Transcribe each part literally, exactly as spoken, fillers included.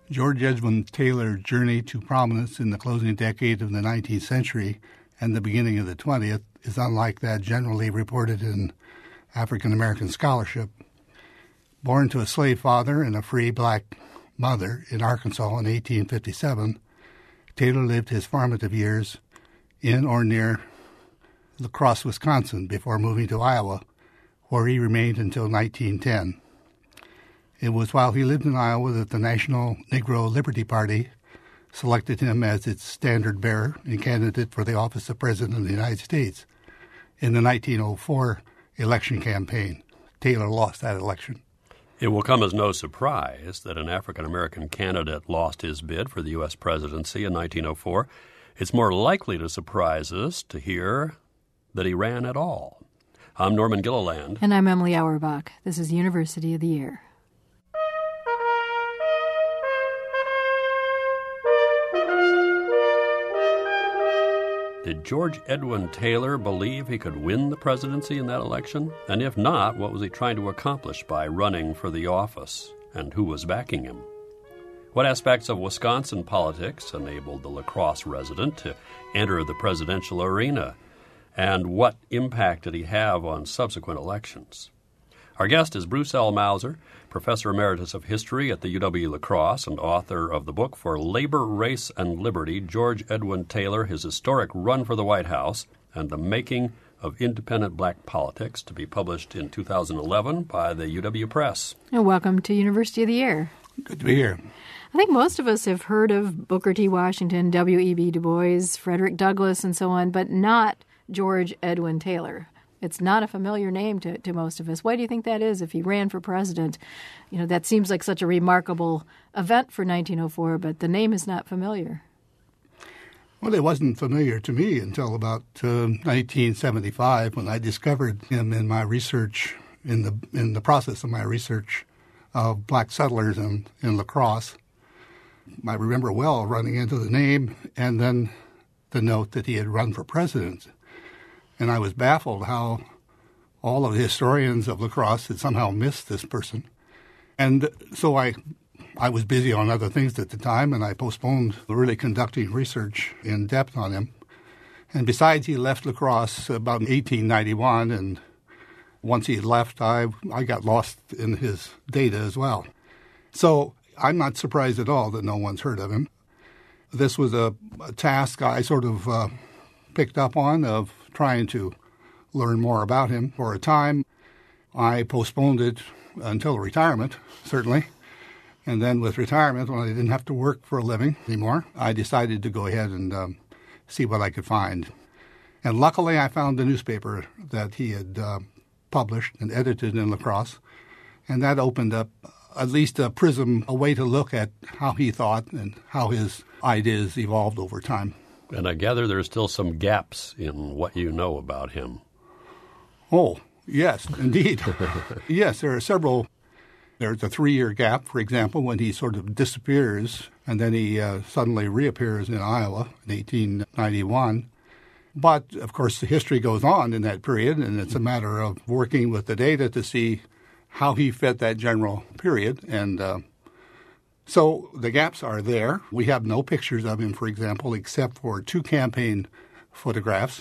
George Edwin Taylor's journey to prominence in the closing decade of the nineteenth century and the beginning of the twentieth is unlike that generally reported in African American scholarship. Born to a slave father and a free black mother in Arkansas in eighteen fifty-seven, Taylor lived his formative years in or near La Crosse, Wisconsin, before moving to Iowa, where he remained until nineteen ten. It was while he lived in Iowa that the National Negro Liberty Party selected him as its standard-bearer and candidate for the office of President of the United States in the nineteen oh four election campaign. Taylor lost that election. It will come as no surprise that an African-American candidate lost his bid for the U S presidency in nineteen oh four. It's more likely to surprise us to hear that he ran at all. I'm Norman Gilliland. And I'm Emily Auerbach. This is University of the Year. Did George Edwin Taylor believe he could win the presidency in that election? And if not, what was he trying to accomplish by running for the office? And who was backing him? What aspects of Wisconsin politics enabled the La Crosse resident to enter the presidential arena? And what impact did he have on subsequent elections? Our guest is Bruce L. Mauser, Professor Emeritus of History at the U W-La Crosse and author of the book For Labor, Race, and Liberty, George Edwin Taylor, His Historic Run for the White House, and the Making of Independent Black Politics, to be published in two thousand eleven by the U W Press. And welcome to University of the Year. Good to be here. I think most of us have heard of Booker T. Washington, W E B. Du Bois, Frederick Douglass, and so on, but not George Edwin Taylor. It's not a familiar name to, to most of us. Why do you think that is? If he ran for president, you know, that seems like such a remarkable event for nineteen oh four, but the name is not familiar. Well, it wasn't familiar to me until about uh, nineteen seventy-five, when I discovered him in my research, in the in the process of my research of black settlers in, in La Crosse. I remember well running into the name and then the note that he had run for president. And I was baffled how all of the historians of La Crosse had somehow missed this person. And so I I was busy on other things at the time, and I postponed really conducting research in depth on him. And besides, he left La Crosse about eighteen ninety-one, and once he had left, I, I got lost in his data as well. So I'm not surprised at all that no one's heard of him. This was a, a task I sort of uh, picked up on of trying to learn more about him for a time. I postponed it until retirement, certainly. And then with retirement, when I didn't have to work for a living anymore, I decided to go ahead and um, see what I could find. And luckily, I found the newspaper that he had uh, published and edited in La Crosse, and that opened up at least a prism, a way to look at how he thought and how his ideas evolved over time. And I gather there's still some gaps in what you know about him. Oh, yes, indeed. Yes, there are several. There's a three-year gap, for example, when he sort of disappears, and then he uh, suddenly reappears in Iowa in eighteen ninety-one. But, of course, the history goes on in that period, and it's a matter of working with the data to see how he fit that general period. And uh, so the gaps are there. We have no pictures of him, for example, except for two campaign photographs.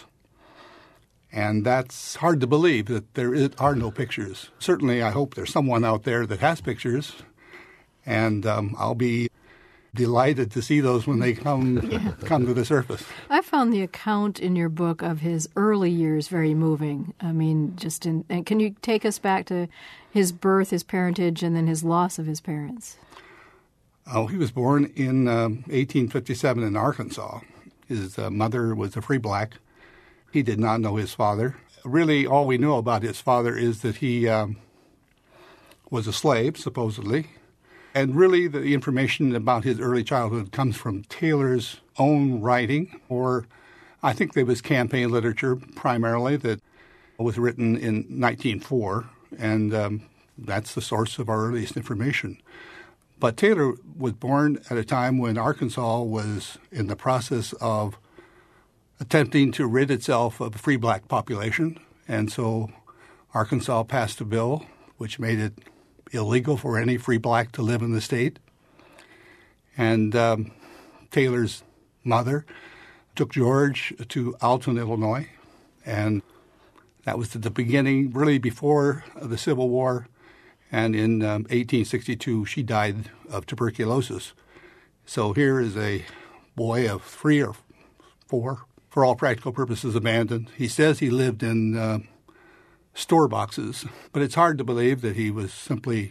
And that's hard to believe that there is, are no pictures. Certainly, I hope there's someone out there that has pictures, and um, I'll be delighted to see those when they come yeah. come to the surface. I found the account in your book of his early years very moving. I mean, just in, and can you take us back to his birth, his parentage, and then his loss of his parents? Oh, he was born in um, eighteen fifty-seven in Arkansas. His uh, mother was a free black. He did not know his father. Really, all we know about his father is that he um, was a slave, supposedly. And really, the information about his early childhood comes from Taylor's own writing, or I think there was campaign literature primarily that was written in nineteen oh four, and um, that's the source of our earliest information. But Taylor was born at a time when Arkansas was in the process of attempting to rid itself of a free black population, and so Arkansas passed a bill which made it illegal for any free black to live in the state. And um, Taylor's mother took George to Alton, Illinois, and that was at the beginning, really before the Civil War. And in um, eighteen sixty-two, she died of tuberculosis. So here is a boy of three or four, for all practical purposes, abandoned. He says he lived in uh, store boxes, but it's hard to believe that he was simply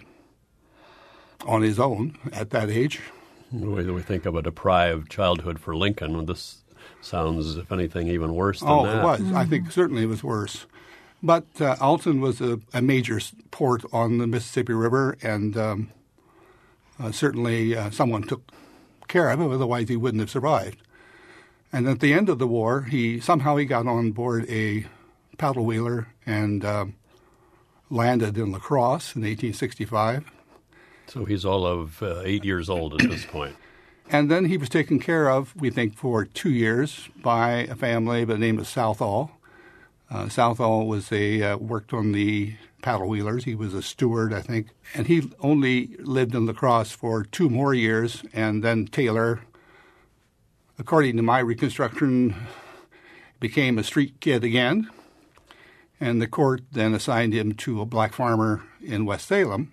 on his own at that age. The way that we think of a deprived childhood for Lincoln, this sounds, if anything, even worse than oh, that. Oh, it was. Mm-hmm. I think certainly it was worse. But uh, Alton was a, a major port on the Mississippi River, and um, uh, certainly uh, someone took care of him, otherwise he wouldn't have survived. And at the end of the war, he somehow he got on board a paddle wheeler and um, landed in La Crosse in eighteen sixty-five. So he's all of uh, eight years old at this point. And then he was taken care of, we think, for two years by a family by the name of Southall. Uh, Southall was a uh, worked on the paddle wheelers. He was a steward, I think. And he only lived in La Crosse for two more years, and then Taylor, according to my reconstruction, became a street kid again. And the court then assigned him to a black farmer in West Salem.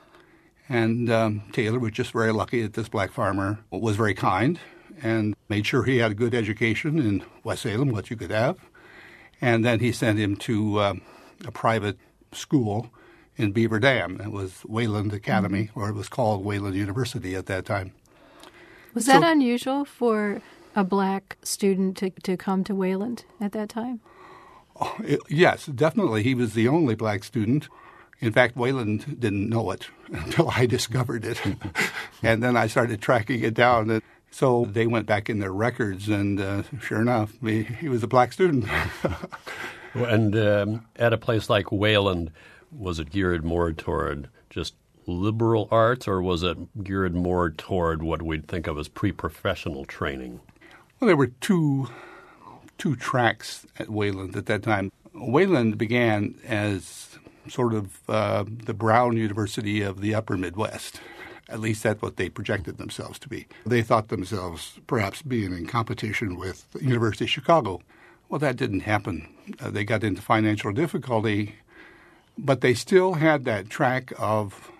And um, Taylor was just very lucky that this black farmer was very kind and made sure he had a good education in West Salem, what you could have. And then he sent him to um, a private school in Beaver Dam. It was Wayland Academy, mm-hmm. or it was called Wayland University at that time. Was so, that unusual for a black student to, to come to Wayland at that time? Oh, it, yes, definitely. He was the only black student. In fact, Wayland didn't know it until I discovered it. And then I started tracking it down. And so they went back in their records, and uh, sure enough, he, he was a black student. And um, at a place like Wayland, was it geared more toward just liberal arts, or was it geared more toward what we'd think of as pre-professional training? Well, there were two two tracks at Wayland at that time. Wayland began as sort of uh, the Brown University of the upper Midwest. At least that's what they projected themselves to be. They thought themselves perhaps being in competition with the University of Chicago. Well, that didn't happen. Uh, they got into financial difficulty, but they still had that track of,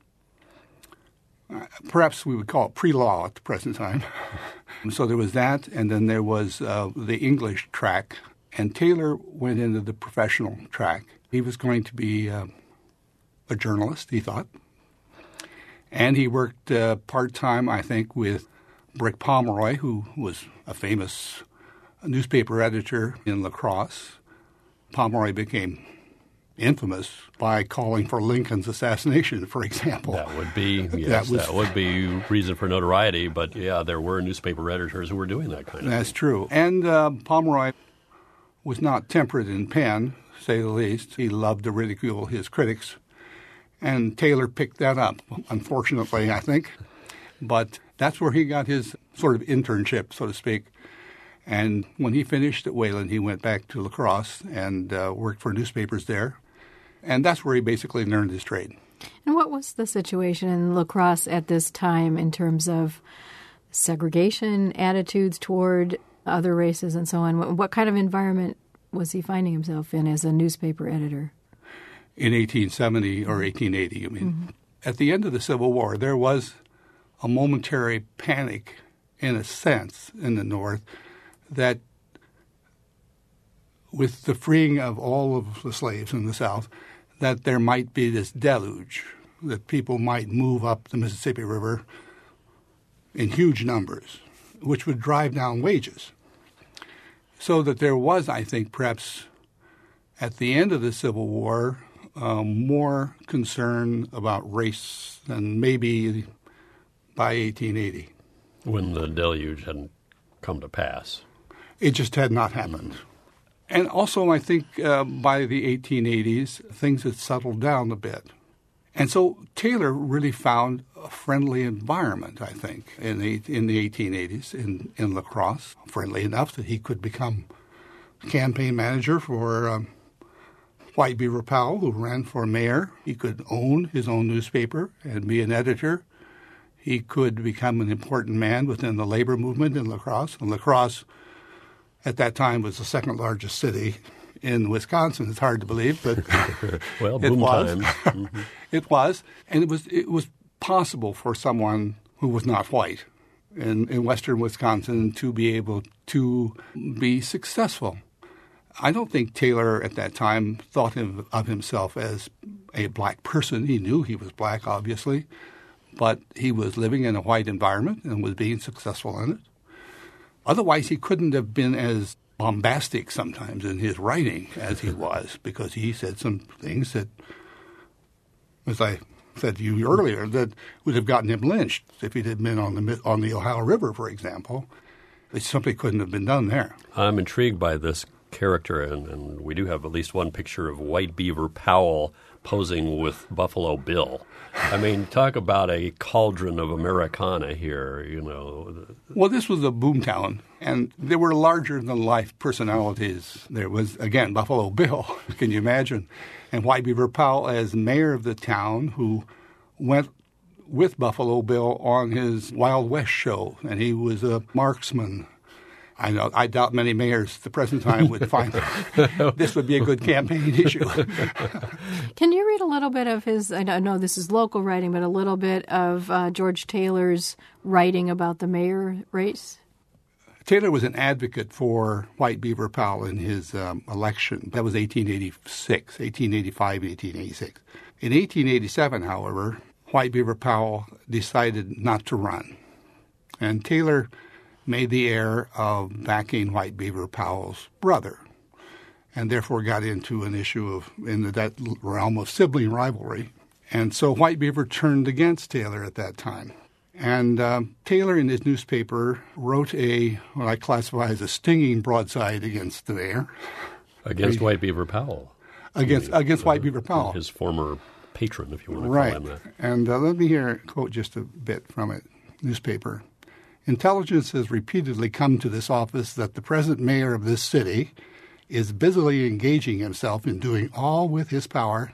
uh, perhaps we would call it pre-law at the present time. So there was that, and then there was uh, the English track, and Taylor went into the professional track. He was going to be uh, a journalist, he thought. And he worked uh, part-time, I think, with Brick Pomeroy, who was a famous newspaper editor in La Crosse. Pomeroy became infamous by calling for Lincoln's assassination, for example. That would be, yes, that, was, that would be reason for notoriety. But, yeah, there were newspaper editors who were doing that kind of That's thing. true. And uh, Pomeroy was not temperate in pen, to say the least. He loved to ridicule his critics. And Taylor picked that up, unfortunately, I think. But that's where he got his sort of internship, so to speak. And when he finished at Wayland, he went back to La Crosse and uh, worked for newspapers there. And that's where he basically learned his trade. And what was the situation in La Crosse at this time in terms of segregation, attitudes toward other races, and so on? What kind of environment was he finding himself in as a newspaper editor? In eighteen seventy or eighteen eighty, I mean. Mm-hmm. At the end of the Civil War, there was a momentary panic, in a sense, in the North, that with the freeing of all of the slaves in the South, that there might be this deluge, that people might move up the Mississippi River in huge numbers, which would drive down wages. So that there was, I think, perhaps at the end of the Civil War, um, more concern about race than maybe by eighteen eighty. When the deluge hadn't come to pass. It just had not happened. And also, I think uh, by the eighteen eighties, things had settled down a bit. And so Taylor really found a friendly environment, I think, in the, in the eighteen eighties in, in La Crosse, friendly enough that he could become campaign manager for um, White Beaver Powell, who ran for mayor. He could own his own newspaper and be an editor. He he could become an important man within the labor movement in La Crosse. And La Crosse, at that time, was the second largest city in Wisconsin. It's hard to believe, but well, it boom was. time. Mm-hmm. It was, and it was it was possible for someone who was not white in, in western Wisconsin to be able to be successful. I don't think Taylor at that time thought of, of himself as a black person. He knew he was black, obviously, but he was living in a white environment and was being successful in it. Otherwise, he couldn't have been as bombastic sometimes in his writing as he was, because he said some things that, as I said to you earlier, that would have gotten him lynched if he'd have been on the on the Ohio River, for example. It simply couldn't have been done there. I'm intrigued by this character, and, and we do have at least one picture of White Beaver Powell posing with Buffalo Bill. I mean, talk about a cauldron of Americana here, you know. Well, this was a boomtown, and there were larger-than-life personalities. There was, again, Buffalo Bill, can you imagine? And White Beaver Powell as mayor of the town, who went with Buffalo Bill on his Wild West show, and he was a marksman. I know. I doubt many mayors at the present time would find this would be a good campaign issue. Can you read a little bit of his, I know this is local writing, but a little bit of uh, George Taylor's writing about the mayor race? Taylor was an advocate for White Beaver Powell in his um, election. That was eighteen eighty-six, eighteen eighty-five, eighteen eighty-six. In eighteen eighty-seven, however, White Beaver Powell decided not to run. And Taylor made the error of backing White Beaver Powell's brother, and therefore got into an issue of in the, that realm of sibling rivalry. And so White Beaver turned against Taylor at that time. And um, Taylor, in his newspaper, wrote a what I classify as a stinging broadside against the mayor. Against he, White Beaver Powell. Against I mean, against uh, White Beaver Powell. His former patron, if you want to right. call him that. And uh, let me here quote just a bit from it, newspaper. Intelligence has repeatedly come to this office that the present mayor of this city is busily engaging himself in doing all with his power,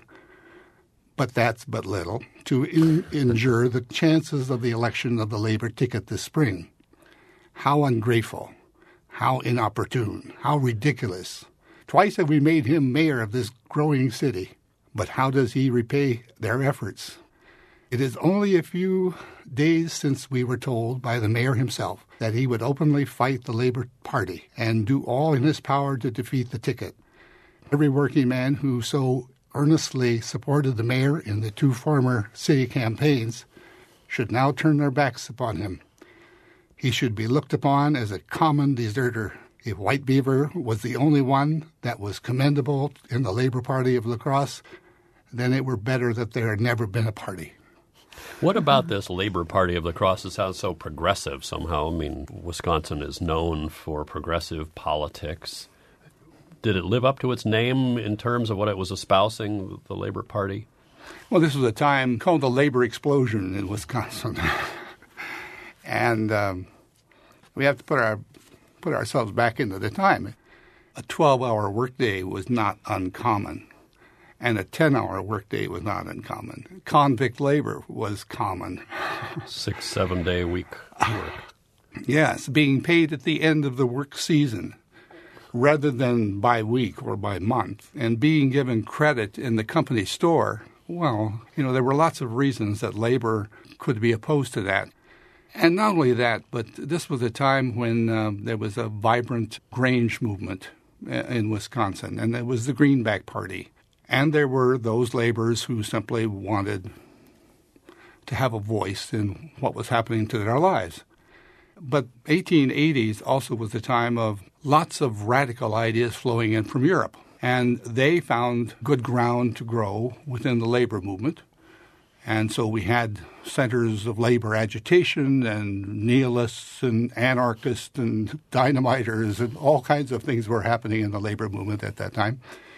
but that's but little, to in- injure the chances of the election of the Labor ticket this spring. How ungrateful, how inopportune, how ridiculous. Twice have we made him mayor of this growing city, but how does he repay their efforts? It is only a few days since we were told by the mayor himself that he would openly fight the Labor Party and do all in his power to defeat the ticket. Every working man who so earnestly supported the mayor in the two former city campaigns should now turn their backs upon him. He should be looked upon as a common deserter. If White Beaver was the only one that was commendable in the Labor Party of La Crosse, then it were better that there had never been a party. What about this Labor Party of La Crosse? It sounds so progressive somehow. I mean, Wisconsin is known for progressive politics. Did it live up to its name in terms of what it was espousing, the Labor Party? Well, this was a time called the labor explosion in Wisconsin. and um, we have to put our put ourselves back into the time. A twelve-hour workday was not uncommon, and a ten-hour workday was not uncommon. Convict labor was common. Six, seven-day week work. Yes, being paid at the end of the work season rather than by week or by month, and being given credit in the company store. Well, you know, there were lots of reasons that labor could be opposed to that. And not only that, but this was a time when uh, there was a vibrant Grange movement in Wisconsin, and it was the Greenback Party. And there were those laborers who simply wanted to have a voice in what was happening to their lives. But eighteen eighties also was a time of lots of radical ideas flowing in from Europe. And they found good ground to grow within the labor movement. And so we had centers of labor agitation and nihilists and anarchists and dynamiters and all kinds of things were happening in the labor movement at that time.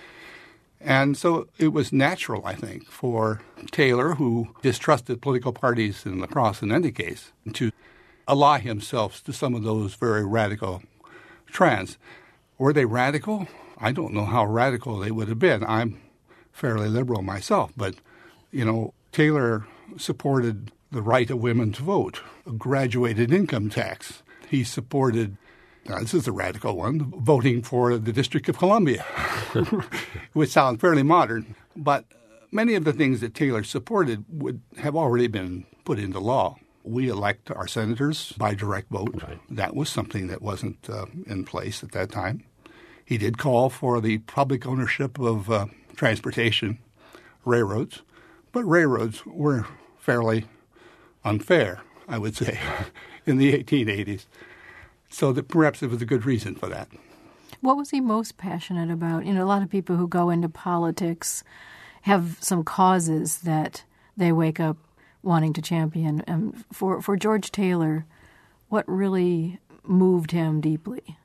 And so it was natural, I think, for Taylor, who distrusted political parties in La Crosse in any case, to ally himself to some of those very radical trends. Were they radical? I don't know how radical they would have been. I'm fairly liberal myself, but, you know, Taylor supported the right of women to vote, a graduated income tax. He supported, now this is a radical one, voting for the District of Columbia, which sounds fairly modern. But many of the things that Taylor supported would have already been put into law. We elect our senators by direct vote. Right. That was something that wasn't uh, in place at that time. He did call for the public ownership of uh, transportation, railroads, but railroads were fairly unfair, I would say, in the eighteen eighties. So that perhaps there was a good reason for that. What was he most passionate about? You know, a lot of people who go into politics have some causes that they wake up wanting to champion. And for, for George Taylor, what really moved him deeply?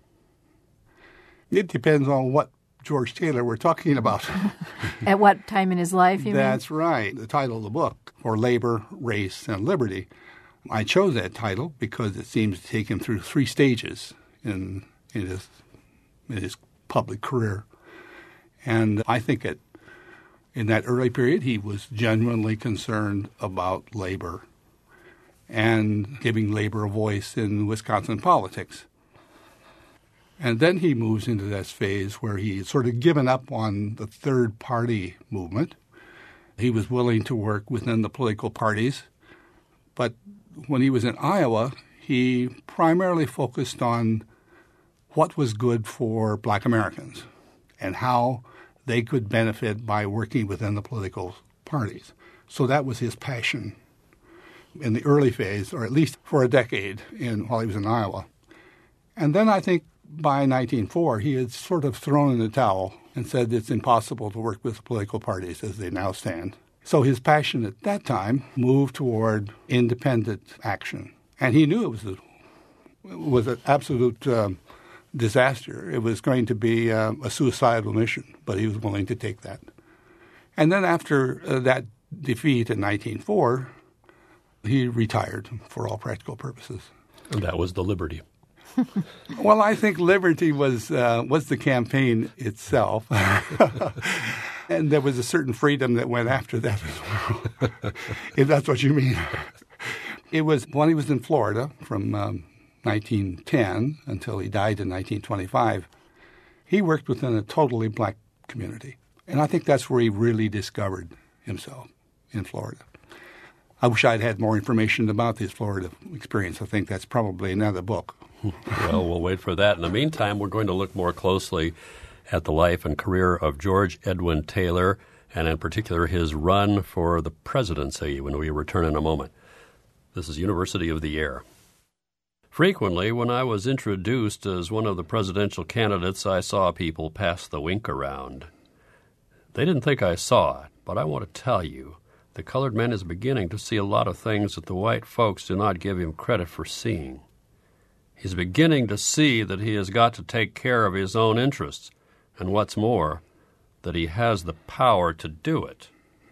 It depends on what George Taylor we're talking about. At what time in his life, you That's mean? right. The title of the book, For Labor, Race, and Liberty. I chose that title because it seems to take him through three stages in, in, his, in his public career. And I think it, in that early period, he was genuinely concerned about labor and giving labor a voice in Wisconsin politics. And then he moves into this phase where he's sort of given up on the third party movement. He was willing to work within the political parties. But when he was in Iowa, he primarily focused on what was good for Black Americans and how they could benefit by working within the political parties. So that was his passion in the early phase, or at least for a decade in, while he was in Iowa. And then I think by nineteen oh four, he had sort of thrown in the towel and said it's impossible to work with political parties as they now stand. So his passion at that time moved toward independent action. And he knew it was, a, it was an absolute um, disaster. It was going to be uh, a suicidal mission, but he was willing to take that. And then after uh, that defeat in nineteen oh four, he retired for all practical purposes. And that was the Liberty. Well, I think Liberty was uh, was the campaign itself. And there was a certain freedom that went after that as well, if that's what you mean. It was when he was in Florida from um, nineteen ten until he died in nineteen twenty-five. He worked within a totally black community. And I think that's where he really discovered himself, in Florida. I wish I'd had more information about his Florida experience. I think that's probably another book. Well, we'll wait for that. In the meantime, we're going to look more closely at the life and career of George Edwin Taylor, and in particular his run for the presidency when we return in a moment. This is University of the Air. Frequently, when I was introduced as one of the presidential candidates, I saw people pass the wink around. They didn't think I saw it, but I want to tell you, the colored man is beginning to see a lot of things that the white folks do not give him credit for seeing. He's beginning to see that he has got to take care of his own interests, and what's more, that he has the power to do it.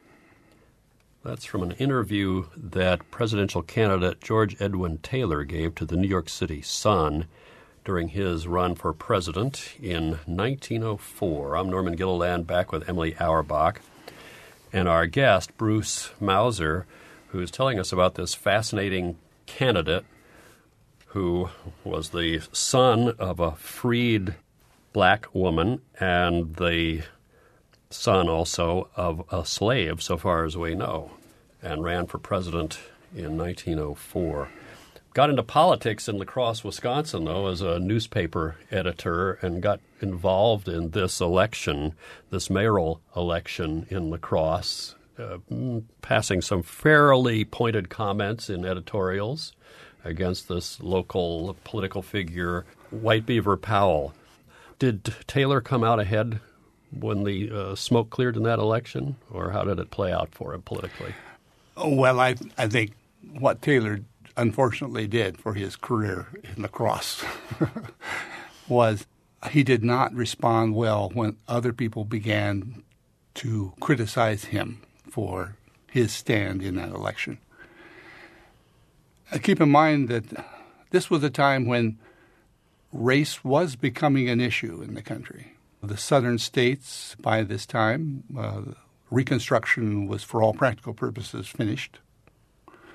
That's from an interview that presidential candidate George Edwin Taylor gave to the New York City Sun during his run for president in nineteen oh four. I'm Norman Gilliland, back with Emily Auerbach, and our guest, Bruce Mauser, who's telling us about this fascinating candidate who was the son of a freed black woman and the son also of a slave, so far as we know, and ran for president in nineteen oh four. Got into politics in La Crosse, Wisconsin, though, as a newspaper editor, and got involved in this election, this mayoral election in La Crosse, uh, passing some fairly pointed comments in editorials against this local political figure, White Beaver Powell. Did Taylor come out ahead when the uh, smoke cleared in that election, or how did it play out for him politically? Oh, well, I I think what Taylor unfortunately did for his career in La Crosse was he did not respond well when other people began to criticize him for his stand in that election. Uh, keep in mind that this was a time when race was becoming an issue in the country. The southern states, by this time, uh, Reconstruction was, for all practical purposes, finished.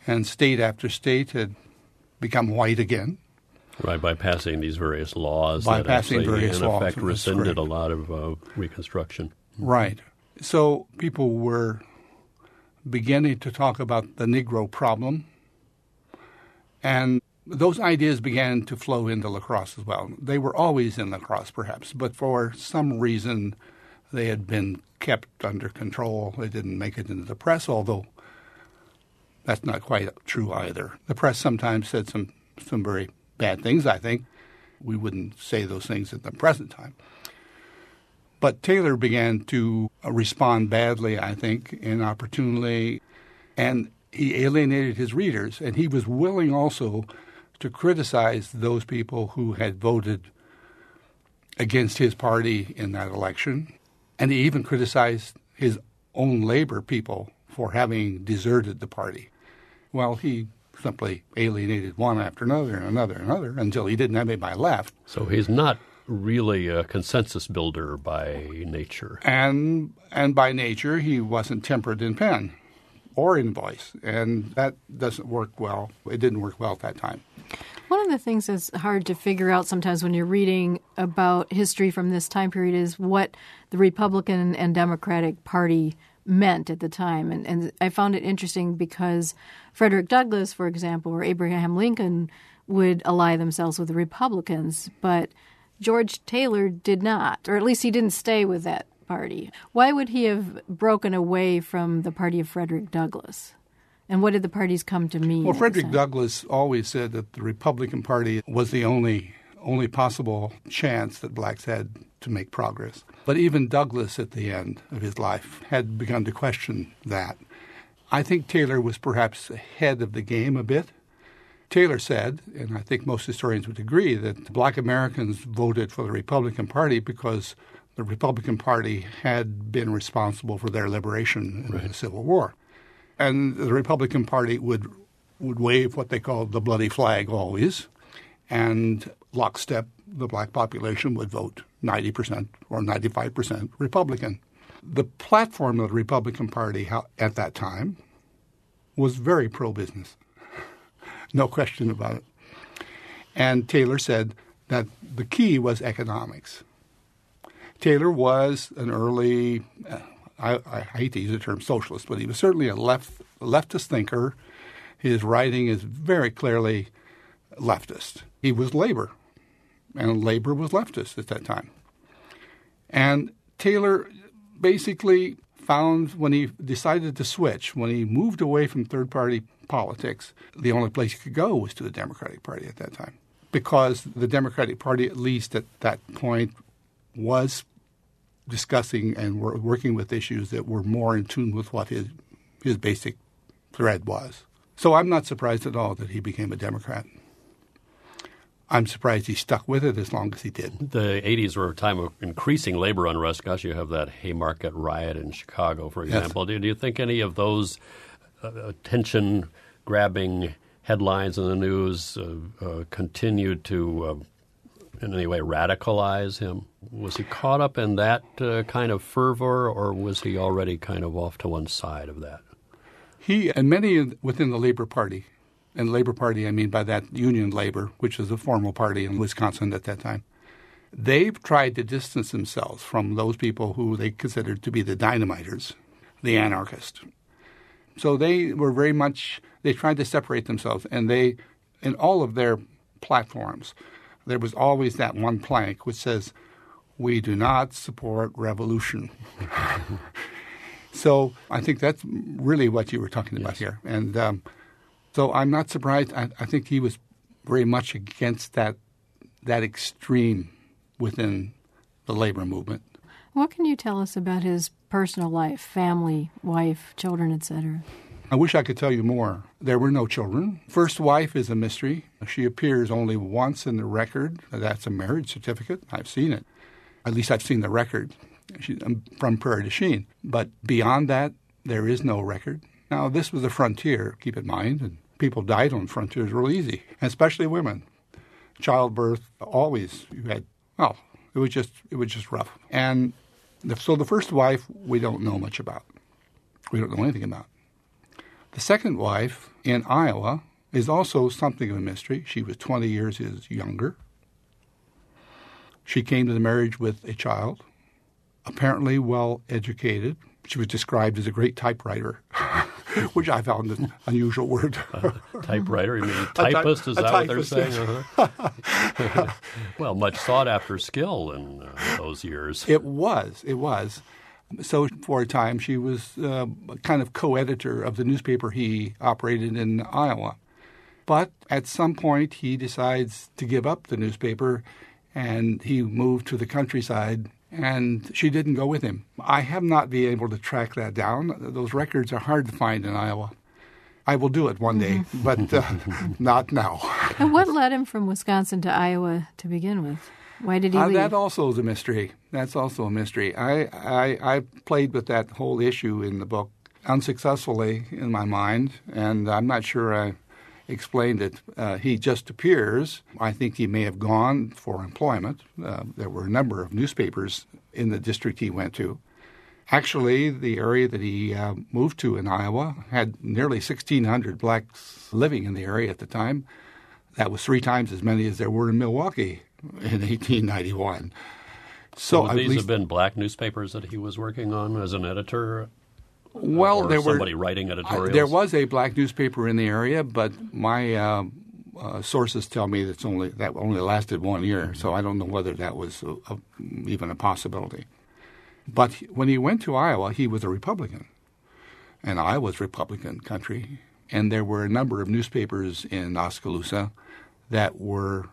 and state after state had become white again. Right, by passing these various laws by that passing actually, various in laws, effect, rescinded correct. a lot of uh, Reconstruction. Right. So people were beginning to talk about the Negro problem, and those ideas began to flow into lacrosse as well. They were always in lacrosse, perhaps, but for some reason they had been kept under control. They didn't make it into the press, although that's not quite true either. The press sometimes said some, some very bad things, I think. We wouldn't say those things at the present time. But Taylor began to respond badly, I think, inopportunely, and he alienated his readers, and he was willing also to criticize those people who had voted against his party in that election. And he even criticized his own labor people for having deserted the party. Well, he simply alienated one after another and another and another until he didn't have anybody left. So he's not really a consensus builder by nature. And and by nature, he wasn't tempered in pen or in voice, and that doesn't work well. It didn't work well at that time. One of the things that's hard to figure out sometimes when you're reading about history from this time period is what the Republican and Democratic Party meant at the time. And, and I found it interesting because Frederick Douglass, for example, or Abraham Lincoln would ally themselves with the Republicans, but George Taylor did not, or at least he didn't stay with that party. Why would he have broken away from the party of Frederick Douglass? And what did the parties come to mean? Well, Frederick Douglass always said that the Republican Party was the only only possible chance that blacks had to make progress. But even Douglass, at the end of his life, had begun to question that. I think Taylor was perhaps ahead of the game a bit. Taylor said, and I think most historians would agree, that black Americans voted for the Republican Party because the Republican Party had been responsible for their liberation in right. the Civil War. And the Republican Party would would wave what they called the bloody flag always, and lockstep, the black population would vote ninety percent or ninety-five percent Republican. The platform of the Republican Party at that time was very pro-business. No question about it. And Taylor said that the key was economics. Taylor was an early, uh, I, I hate to use the term socialist, but he was certainly a left leftist thinker. His writing is very clearly leftist. He was labor, and labor was leftist at that time. And Taylor basically found when he decided to switch, when he moved away from third-party politics, the only place he could go was to the Democratic Party at that time, because the Democratic Party, at least at that point, was discussing and were working with issues that were more in tune with what his his basic thread was. So I'm not surprised at all that he became a Democrat. I'm surprised he stuck with it as long as he did. The eighties were a time of increasing labor unrest. Gosh, you have that Haymarket riot in Chicago, for example. Yes. Do, do you think any of those uh, attention-grabbing headlines in the news uh, uh, continued to uh, in any way radicalize him? Was he caught up in that uh, kind of fervor, or was he already kind of off to one side of that? He and many within the Labor Party, and Labor Party I mean by that Union Labor, which is a formal party in Wisconsin at that time, they've tried to distance themselves from those people who they considered to be the dynamiters, the anarchists. So they were very much, they tried to separate themselves, and they, in all of their platforms, there was always that one plank which says, "We do not support revolution." So I think that's really what you were talking about yes. here. And um, so I'm not surprised. I, I think he was very much against that that extreme within the labor movement. What can you tell us about his personal life, family, wife, children, et cetera? I wish I could tell you more. There were no children. First wife is a mystery. She appears only once in the record. That's a marriage certificate. I've seen it. At least I've seen the record. She's from Prairie du Chien. But beyond that, there is no record. Now, this was the frontier, keep in mind, and people died on frontiers real easy, especially women. Childbirth, always, you had, well, it was just it was just rough. And the, so the first wife, we don't know much about. We don't know anything about. The second wife in Iowa is also something of a mystery. She was twenty years his younger. She came to the marriage with a child, apparently well educated. She was described as a great typewriter, which I found an unusual word. uh, typewriter? You mean typist? Is that typist, what they're saying? Uh-huh. Well, much sought-after skill in uh, those years. It was. It was. So for a time, she was uh, kind of co-editor of the newspaper he operated in Iowa. But at some point, he decides to give up the newspaper, and he moved to the countryside, and she didn't go with him. I have not been able to track that down. Those records are hard to find in Iowa. I will do it one day, mm-hmm. but uh, not now. And what led him from Wisconsin to Iowa to begin with? Why did he uh, leave? That also is a mystery. That's also a mystery. I, I, I played with that whole issue in the book unsuccessfully in my mind, and I'm not sure I explained it. Uh, he just appears. I think he may have gone for employment. Uh, there were a number of newspapers in the district he went to. Actually, the area that he uh, moved to in Iowa had nearly sixteen hundred blacks living in the area at the time. That was three times as many as there were in Milwaukee in eighteen ninety-one. So, so would these least, have been black newspapers that he was working on as an editor? Well, or there were somebody writing editorials. I, there was a black newspaper in the area, but my uh, uh, sources tell me that's only that only lasted one year. Mm-hmm. So I don't know whether that was a, a, even a possibility. But when he went to Iowa, he was a Republican, and Iowa's Republican country, and there were a number of newspapers in Oskaloosa that were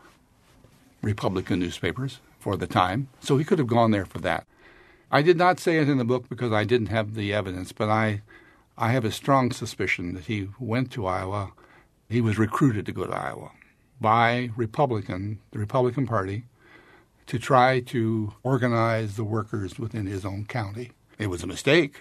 Republican newspapers for the time. So he could have gone there for that. I did not say it in the book because I didn't have the evidence, but I I have a strong suspicion that he went to Iowa. He was recruited to go to Iowa by Republican, the Republican Party, to try to organize the workers within his own county. It was a mistake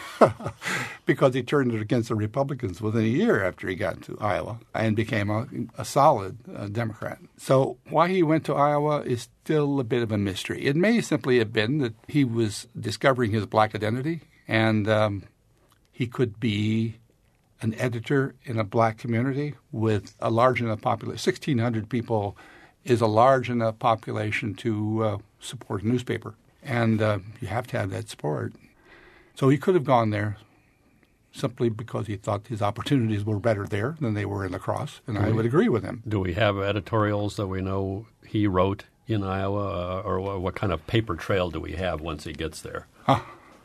because he turned it against the Republicans within a year after he got to Iowa and became a, a solid uh, Democrat. So why he went to Iowa is still a bit of a mystery. It may simply have been that he was discovering his black identity, and um, he could be an editor in a black community with a large enough population. sixteen hundred people is a large enough population to uh, support a newspaper. And uh, you have to have that support. So he could have gone there simply because he thought his opportunities were better there than they were in La Crosse, and I would agree with him. Do we have editorials that we know he wrote in Iowa, uh, or what kind of paper trail do we have once he gets there? Huh.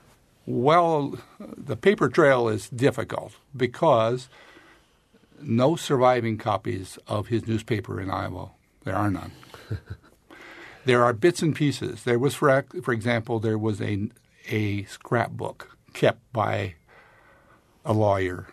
Well, the paper trail is difficult because no surviving copies of his newspaper in Iowa. There are none. There are bits and pieces. There was, for for example, there was a a scrapbook kept by a lawyer,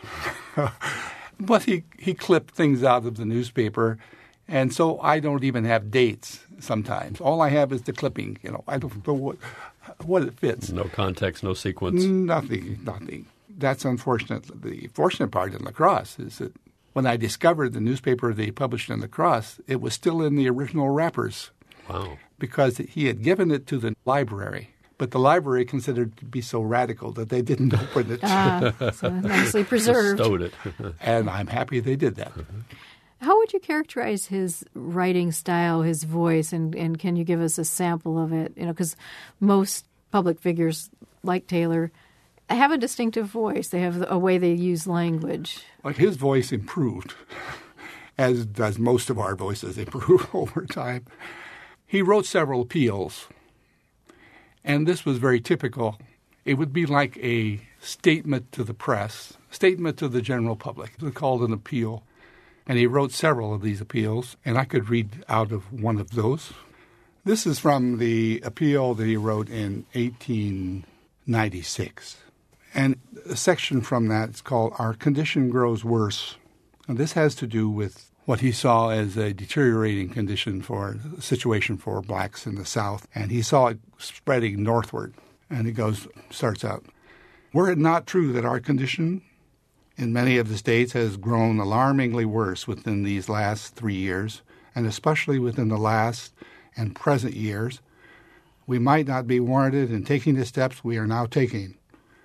but he he clipped things out of the newspaper, and so I don't even have dates sometimes. All I have is the clipping. You know, I don't know what what it fits. No context, no sequence. Nothing, nothing. That's unfortunate. The fortunate part in La Crosse is that when I discovered the newspaper they published in La Crosse, it was still in the original wrappers. Wow. Because he had given it to the library, but the library considered it to be so radical that they didn't open it. Ah, so nicely preserved. Stowed it. And I'm happy they did that. How would you characterize his writing style, his voice, and, and can you give us a sample of it? You know, because most public figures like Taylor have a distinctive voice. They have a way they use language. Well, his voice improved, as does most of our voices improve over time. He wrote several appeals, and this was very typical. It would be like a statement to the press, statement to the general public. It was called an appeal, and he wrote several of these appeals, and I could read out of one of those. This is from the appeal that he wrote in eighteen ninety-six, and a section from that is called Our Condition Grows Worse. And this has to do with what he saw as a deteriorating condition for situation for blacks in the South, and he saw it spreading northward. And he goes, starts out, were it not true that our condition in many of the states has grown alarmingly worse within these last three years, and especially within the last and present years, we might not be warranted in taking the steps we are now taking.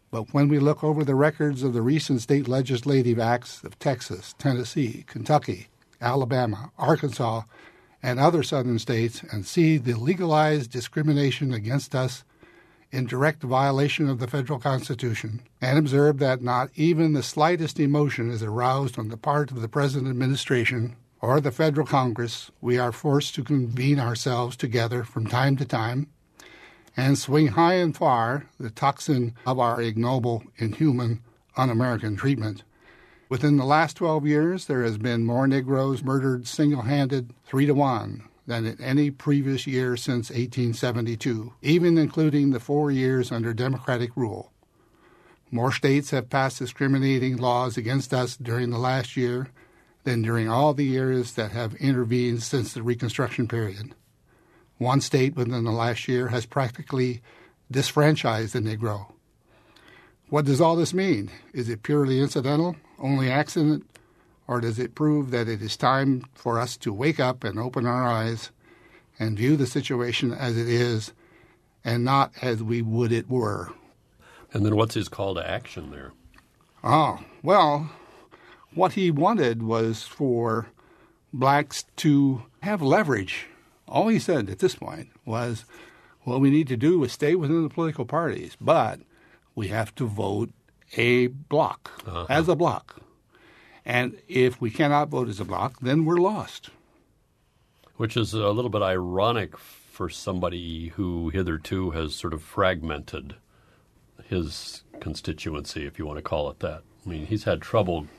But when we look over the records of the recent state legislative acts of Texas, Tennessee, Kentucky, Alabama, Arkansas, and other southern states and see the legalized discrimination against us in direct violation of the federal Constitution, and observe that not even the slightest emotion is aroused on the part of the present administration or the federal Congress, we are forced to convene ourselves together from time to time and swing high and far the tocsin of our ignoble, inhuman, un-American treatment. Within the last twelve years, there has been more Negroes murdered single-handed, three to one, than in any previous year since eighteen seventy-two, even including the four years under Democratic rule. More states have passed discriminating laws against us during the last year than during all the years that have intervened since the Reconstruction period. One state within the last year has practically disfranchised the Negro. What does all this mean? Is it purely incidental, only accident, or does it prove that it is time for us to wake up and open our eyes and view the situation as it is and not as we would it were? And then what's his call to action there? Oh, well, what he wanted was for blacks to have leverage. All he said at this point was, what we need to do is stay within the political parties, but we have to vote a block, uh-huh. as a block. And if we cannot vote as a block, then we're lost. Which is a little bit ironic for somebody who hitherto has sort of fragmented his constituency, if you want to call it that. I mean, he's had trouble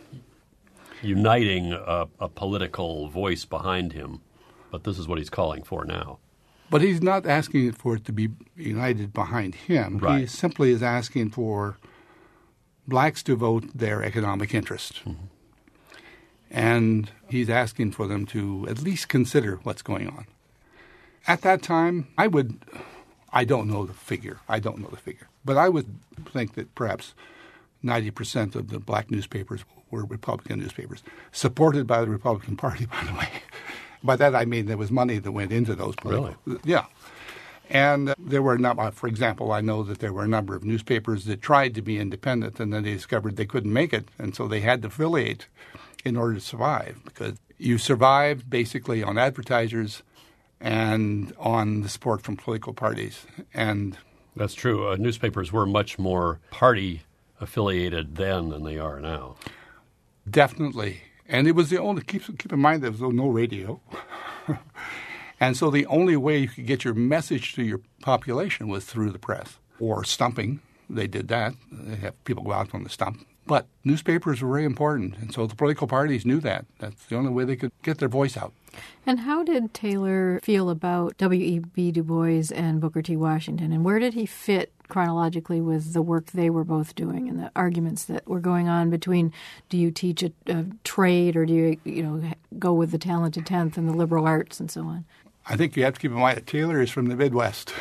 uniting a, a political voice behind him, but this is what he's calling for now. But he's not asking for it to be united behind him. Right. He simply is asking for blacks to vote their economic interest. Mm-hmm. And he's asking for them to at least consider what's going on. At that time, I would, I don't know the figure, I don't know the figure, but I would think that perhaps ninety percent of the black newspapers were Republican newspapers, supported by the Republican Party, by the way. By that I mean there was money that went into those political. Really? Yeah. And there were, not, for example, I know that there were a number of newspapers that tried to be independent, and then they discovered they couldn't make it, and so they had to affiliate in order to survive, because you survive basically on advertisers and on the support from political parties. And that's true. Uh, newspapers were much more party-affiliated then than they are now. Definitely. And it was the only, keep, keep in mind there was no radio. And so the only way you could get your message to your population was through the press or stumping. They did that. They have people go out on the stump. But newspapers were very important, and so the political parties knew that. That's the only way they could get their voice out. And how did Taylor feel about W E B Du Bois and Booker T. Washington, and where did he fit chronologically with the work they were both doing and the arguments that were going on between, do you teach a, a trade or do you, you know, go with the talented tenth and the liberal arts and so on? I think you have to keep in mind that Taylor is from the Midwest.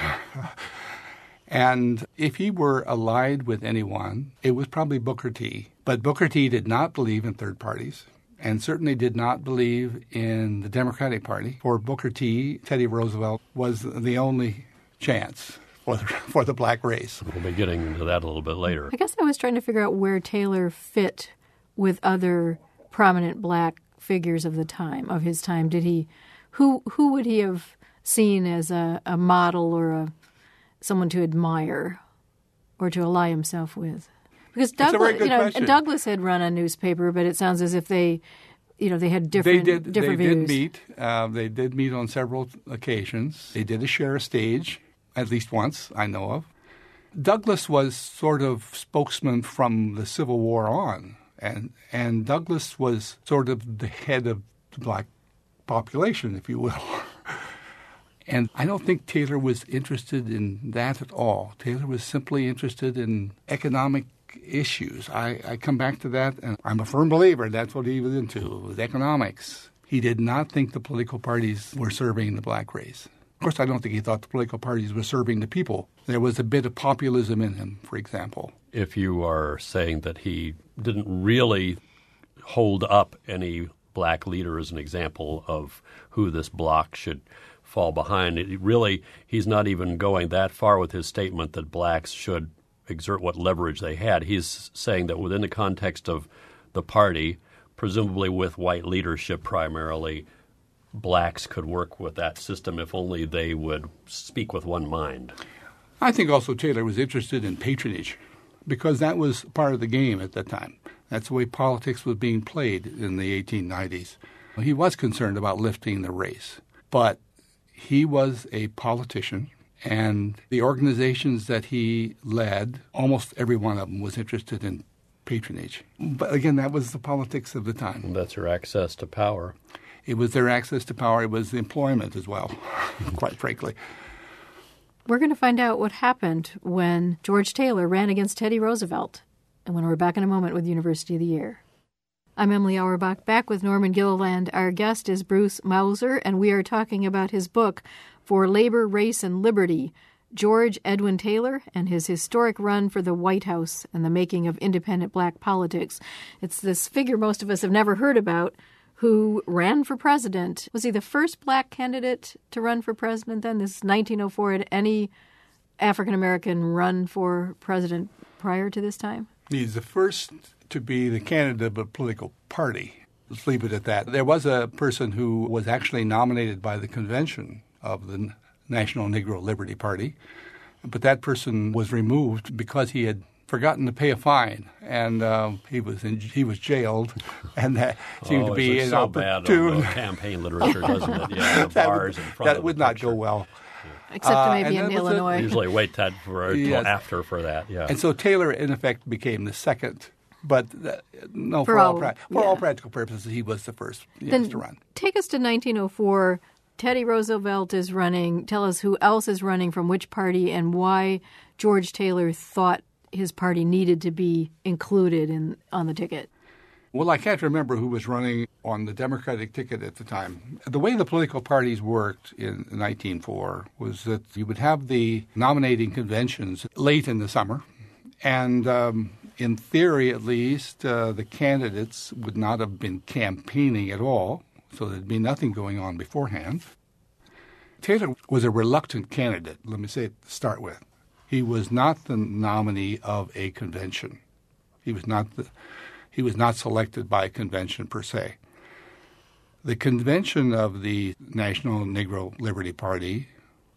And if he were allied with anyone, it was probably Booker T. But Booker T did not believe in third parties and certainly did not believe in the Democratic Party. For Booker T, Teddy Roosevelt was the only chance for the, for the black race. We'll be getting into that a little bit later. I guess I was trying to figure out where Taylor fit with other prominent black figures of the time, of his time. Did he, who who would he have seen as a, a model or a someone to admire or to ally himself with? Because Douglas, you know, question. and Douglas had run a newspaper, but it sounds as if they, you know, they had different they did, different they views. They did meet. Uh, they did meet on several occasions. They did share a stage, at least once, I know of. Douglas was sort of spokesman from the Civil War on, and and Douglas was sort of the head of the black population, if you will. And I don't think Taylor was interested in that at all. Taylor was simply interested in economic issues. I, I come back to that, and I'm a firm believer that's what he was into, was economics. He did not think the political parties were serving the black race. Of course, I don't think he thought the political parties were serving the people. There was a bit of populism in him, for example. If you are saying that he didn't really hold up any black leader as an example of who this bloc should fall behind, it really, he's not even going that far with his statement that blacks should exert what leverage they had. He's saying that within the context of the party, presumably with white leadership primarily, blacks could work with that system if only they would speak with one mind. I think also Taylor was interested in patronage because that was part of the game at that time. That's the way politics was being played in the eighteen nineties. He was concerned about lifting the race, but he was a politician, and the organizations that he led, almost every one of them was interested in patronage. But again, that was the politics of the time. And that's their access to power. It was their access to power. It was employment as well, quite frankly. We're going to find out what happened when George Taylor ran against Teddy Roosevelt, and when we're back in a moment with University of the Year. I'm Emily Auerbach, back with Norman Gilliland. Our guest is Bruce Mauser, and we are talking about his book, For Labor, Race, and Liberty, George Edwin Taylor and his historic run for the White House and the making of independent black politics. It's this figure most of us have never heard about who ran for president. Was he the first black candidate to run for president then? This is nineteen oh four. Had any African-American run for president prior to this time? He's the first to be the candidate of a political party. Let's leave it at that. There was a person who was actually nominated by the convention of the National Negro Liberty Party, but that person was removed because he had forgotten to pay a fine, and uh, he was in, he was jailed, and that seemed oh, to be an so opportune bad campaign literature, doesn't it? Yeah, the bars that would, in front that of would the not picture. go well. Except Uh, maybe and in that was Illinois. a- Usually wait that for Yes. till after for that. Yeah. And so Taylor, in effect, became the second. But uh, no, for, For all, all- pra- for yeah. all practical purposes, he was the first yes, Then to run. take us to nineteen oh four. Teddy Roosevelt is running. Tell us who else is running from which party and why George Taylor thought his party needed to be included in on the ticket. Well, I can't remember who was running on the Democratic ticket at the time. The way the political parties worked in nineteen oh four was that you would have the nominating conventions late in the summer, and um, in theory at least, uh, the candidates would not have been campaigning at all, so there'd be nothing going on beforehand. Taylor was a reluctant candidate, let me say it to start with. He was not the nominee of a convention. He was not the, he was not selected by a convention per se. The convention of the National Negro Liberty Party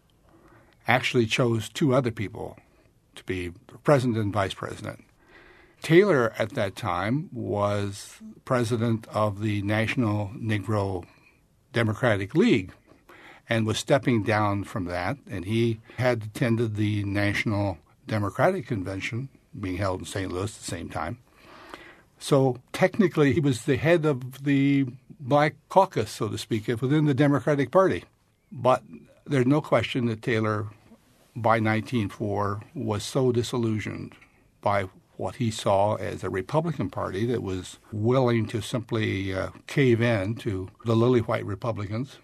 actually chose two other people to be president and vice president. Taylor at that time was president of the National Negro Democratic League and was stepping down from that, and he had attended the National Democratic Convention being held in Saint Louis at the same time. So technically he was the head of the Black Caucus, so to speak, within the Democratic Party. But there's no question that Taylor, by nineteen oh four, was so disillusioned by what he saw as a Republican Party that was willing to simply uh, cave in to the lily white Republicans,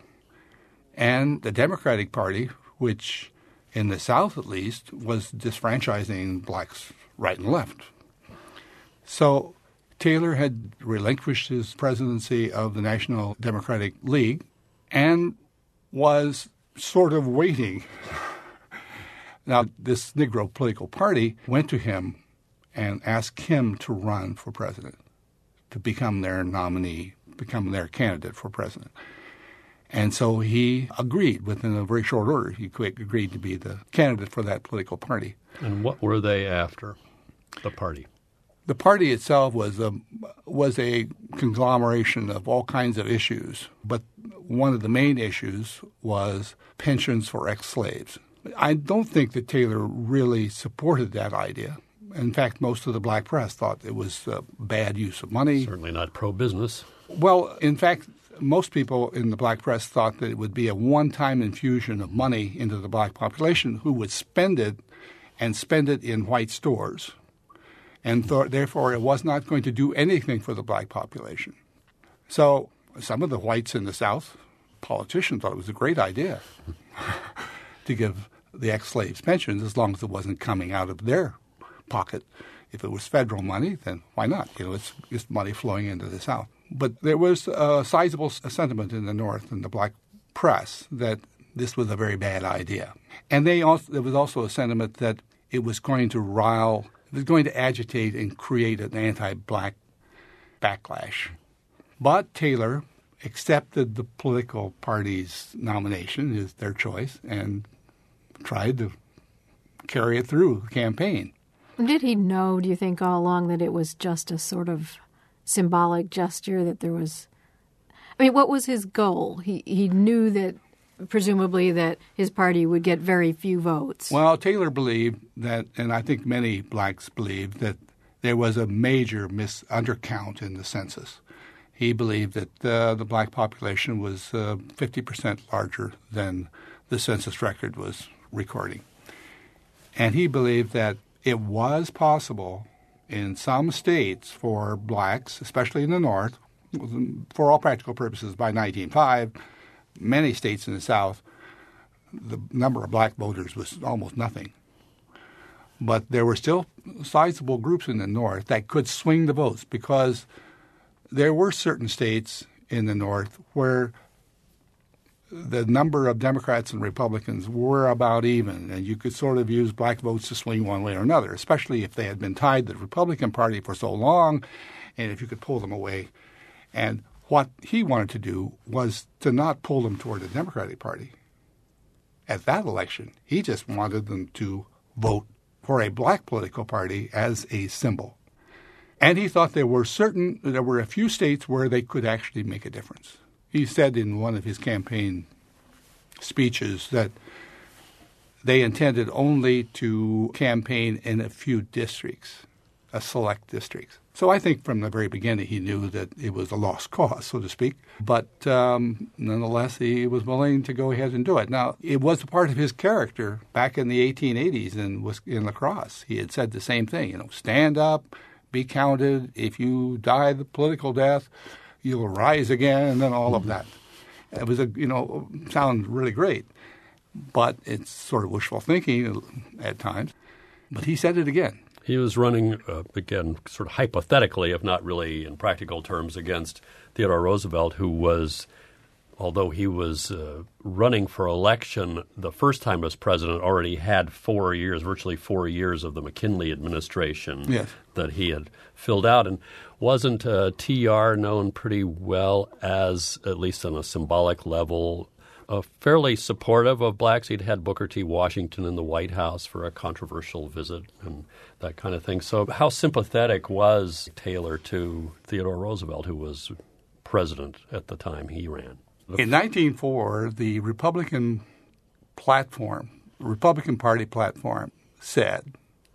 and the Democratic Party, which in the South at least was disfranchising blacks right and left. So Taylor had relinquished his presidency of the National Democratic League and was sort of waiting. Now, this Negro political party went to him and asked him to run for president, to become their nominee, become their candidate for president. And so he agreed within a very short order. He agreed to be the candidate for that political party. And what were they after, the party? The party itself was a, was a conglomeration of all kinds of issues, but one of the main issues was pensions for ex-slaves. I don't think that Taylor really supported that idea. In fact, most of the black press thought it was a bad use of money. Certainly not pro-business. Well, in fact, most people in the black press thought that it would be a one-time infusion of money into the black population who would spend it and spend it in white stores. And th- therefore, it was not going to do anything for the black population. So some of the whites in the South, politicians, thought it was a great idea to give the ex-slaves pensions as long as it wasn't coming out of their pocket. If it was federal money, then why not? You know, it's just money flowing into the South. But there was a sizable sentiment in the North and the black press that this was a very bad idea. And they also, there was also a sentiment that it was going to rile, it was going to agitate and create an anti-black backlash. But Taylor accepted the political party's nomination, is their choice, and tried to carry it through the campaign. Did he know, do you think, all along that it was just a sort of symbolic gesture, that there was... I mean, what was his goal? He he knew that, presumably, that his party would get very few votes. Well, Taylor believed that, and I think many blacks believed, that there was a major mis- undercount in the census. He believed that uh, the black population was uh, fifty percent larger than the census record was recording. And he believed that it was possible in some states for blacks, especially in the North, for all practical purposes by nineteen oh five, many states in the South, the number of black voters was almost nothing. But there were still sizable groups in the North that could swing the votes, because there were certain states in the North where the number of Democrats and Republicans were about even, and you could sort of use black votes to swing one way or another, especially if they had been tied to the Republican Party for so long, and if you could pull them away. And what he wanted to do was to not pull them toward the Democratic Party. At that election, he just wanted them to vote for a black political party as a symbol. And he thought there were certain, there were a few states where they could actually make a difference. He said in one of his campaign speeches that they intended only to campaign in a few districts, a select districts. So I think from the very beginning he knew that it was a lost cause, so to speak. But um, nonetheless, he was willing to go ahead and do it. Now, it was a part of his character back in the eighteen eighties in, in La Crosse. He had said the same thing, you know, stand up, be counted. If you die the political death, you'll rise again, and then all of that. It was, a you know, sounds really great, but it's sort of wishful thinking at times. But he said it again. He was running, uh, again, sort of hypothetically, if not really in practical terms, against Theodore Roosevelt, who was, although he was uh, running for election the first time as president, already had four years, virtually four years of the McKinley administration yes. that he had filled out. And wasn't uh, T R known pretty well as, at least on a symbolic level, uh, fairly supportive of blacks? He'd had Booker T. Washington in the White House for a controversial visit and that kind of thing. So how sympathetic was Taylor to Theodore Roosevelt, who was president at the time he ran? In nineteen oh four, the Republican platform, Republican Party platform said,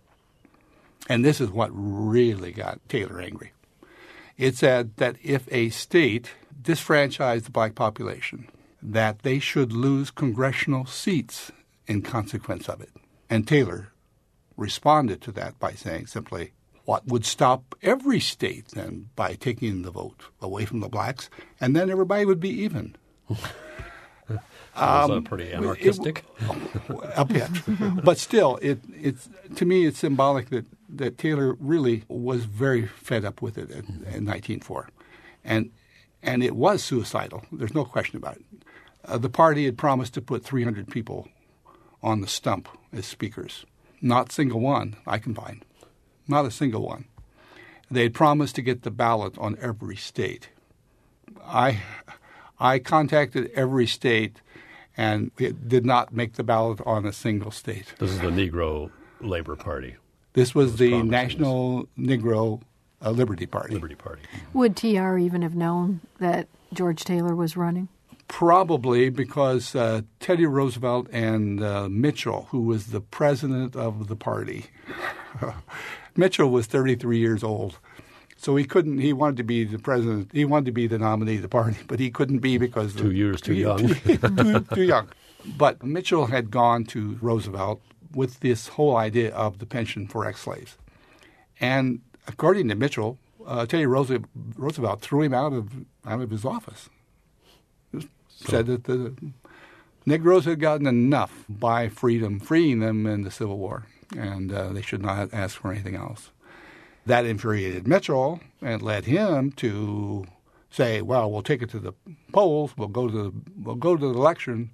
and this is what really got Taylor angry, it said that if a state disfranchised the black population, that they should lose congressional seats in consequence of it. And Taylor responded to that by saying simply, what would stop every state then by taking the vote away from the blacks, and then everybody would be even. That was um, pretty anarchistic. It, a bit. But still, it, it's to me it's symbolic that, that Taylor really was very fed up with it in, in nineteen oh four. And, and it was suicidal. There's no question about it. Uh, the party had promised to put three hundred people on the stump as speakers. Not a single one I can find. Not a single one. They had promised to get the ballot on every state. I I contacted every state, and it did not make the ballot on a single state. This is the Negro Labor Party. This was the National Negro uh, Liberty Party. Liberty Party. Would T R even have known that George Taylor was running? Probably, because uh, Teddy Roosevelt and uh, Mitchell, who was the president of the party, Mitchell was thirty-three years old. So he couldn't, he wanted to be the president, he wanted to be the nominee of the party, but he couldn't be because... Two the, years too young. too, too young. But Mitchell had gone to Roosevelt with this whole idea of the pension for ex-slaves. And according to Mitchell, uh, Teddy Roosevelt, Roosevelt threw him out of out of his office. So. Said that the Negroes had gotten enough by freedom, freeing them in the Civil War, and uh, they should not ask for anything else. That infuriated Mitchell and led him to say, well, we'll take it to the polls, we'll go to the, we'll go to the election,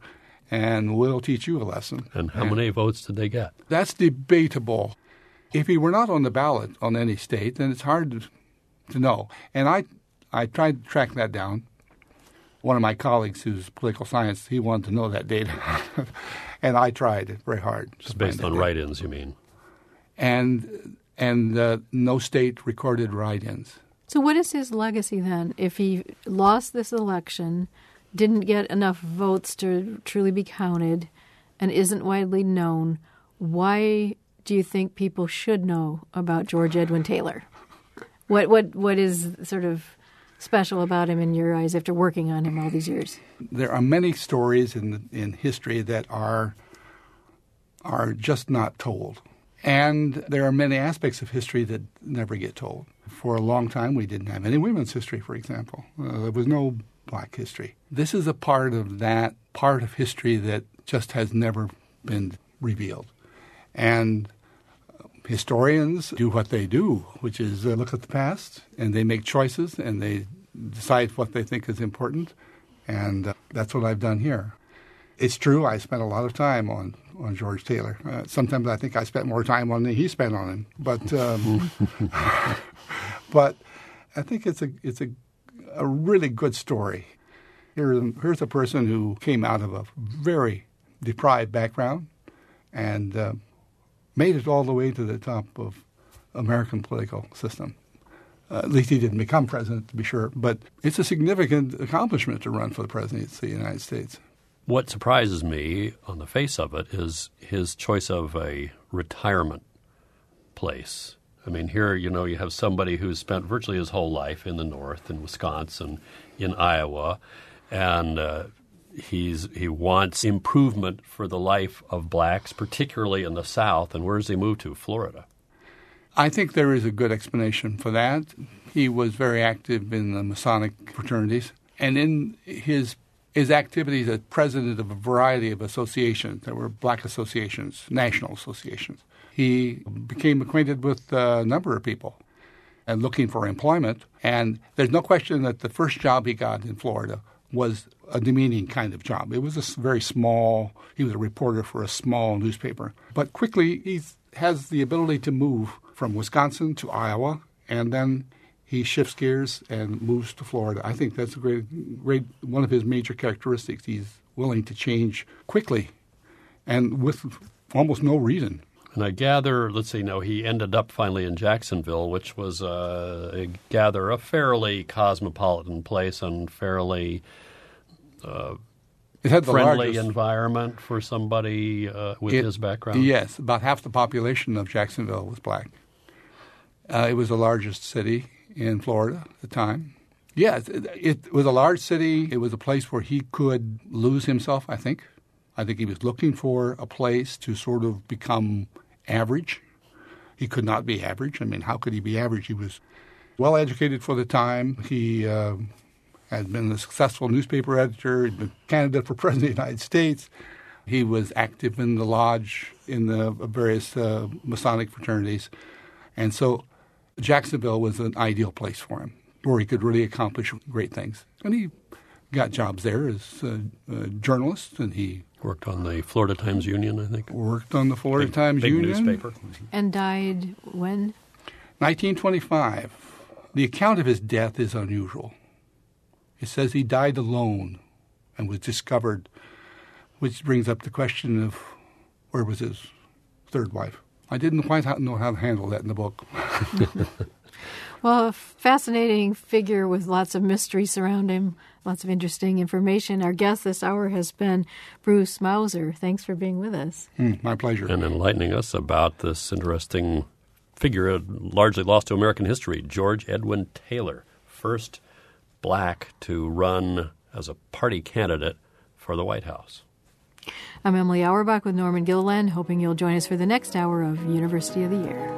and we'll teach you a lesson. And how and many votes did they get? That's debatable. If he were not on the ballot on any state, then it's hard to, to know. And I, I tried to track that down. One of my colleagues who's political science, he wanted to know that data. And I tried very hard. Just based on write-ins, you mean? And and uh, no state recorded write-ins. So what is his legacy then? If he lost this election, didn't get enough votes to truly be counted, and isn't widely known, why do you think people should know about George Edwin Taylor? What what what is sort of special about him in your eyes after working on him all these years? There are many stories in in history that are are just not told. And there are many aspects of history that never get told. For a long time, we didn't have any women's history, for example. Uh, there was no black history. This is a part of that part of history that just has never been revealed. And historians do what they do, which is uh, look at the past, and they make choices, and they decide what they think is important. And uh, that's what I've done here. It's true, I spent a lot of time on, on George Taylor. Uh, sometimes I think I spent more time on than he spent on him. But um, but I think it's a it's a, a really good story. Here, here's a person who came out of a very deprived background and uh, made it all the way to the top of American political system. Uh, at least he didn't become president, to be sure. But it's a significant accomplishment to run for the presidency of the United States. What surprises me on the face of it is his choice of a retirement place. I mean, here, you know, you have somebody who's spent virtually his whole life in the North, in Wisconsin, in Iowa, and uh, he's he wants improvement for the life of blacks, particularly in the South. And where does he move to? Florida. I think there is a good explanation for that. He was very active in the Masonic fraternities, and in his his activities as president of a variety of associations. There were black associations, national associations. He became acquainted with a number of people and looking for employment. And there's no question that the first job he got in Florida was a demeaning kind of job. It was a very small, he was a reporter for a small newspaper. But quickly he has the ability to move from Wisconsin to Iowa, and then he shifts gears and moves to Florida. I think that's a great, great one of his major characteristics. He's willing to change quickly and with almost no reason. And I gather, let's see, no, he ended up finally in Jacksonville, which was, uh, I gather, a fairly cosmopolitan place and fairly uh, it had the friendly largest environment for somebody uh, with it, his background. Yes, about half the population of Jacksonville was black. Uh, it was the largest city in Florida at the time. Yes, it, it was a large city. It was a place where he could lose himself, I think. I think he was looking for a place to sort of become average. He could not be average. I mean, how could he be average? He was well-educated for the time. He uh, had been a successful newspaper editor. He'd been candidate for president of the United States. He was active in the lodge, in the various uh, Masonic fraternities. And so Jacksonville was an ideal place for him, where he could really accomplish great things. And he got jobs there as a, a journalist, and he worked on the Florida Times-Union, I think. Worked on the Florida big, Times-Union. Big newspaper. And died when? nineteen twenty-five. The account of his death is unusual. It says he died alone and was discovered, which brings up the question of where was his third wife. I didn't quite know how to handle that in the book. Well, a fascinating figure with lots of mystery surrounding him, lots of interesting information. Our guest this hour has been Bruce Mauser. Thanks for being with us. Mm, my pleasure. And enlightening us about this interesting figure, largely lost to American history, George Edwin Taylor, first black to run as a party candidate for the White House. I'm Emily Auerbach with Norman Gilliland, hoping you'll join us for the next hour of University of the Year.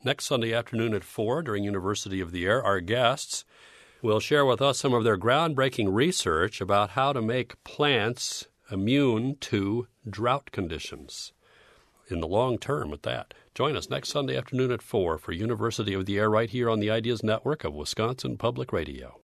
Next Sunday afternoon at four during University of the Air, our guests will share with us some of their groundbreaking research about how to make plants immune to drought conditions in the long term at that. Join us next Sunday afternoon at four for University of the Air right here on the Ideas Network of Wisconsin Public Radio.